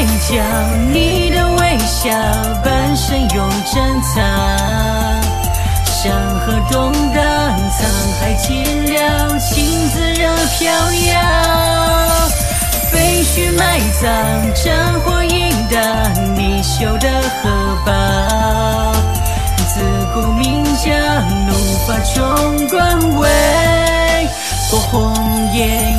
眼角，你的微笑半生永珍藏。山河动荡，沧海寂寥，情自然飘摇。废墟埋葬，战火映荡，你修的荷包。自古名将，怒发冲冠为火红颜。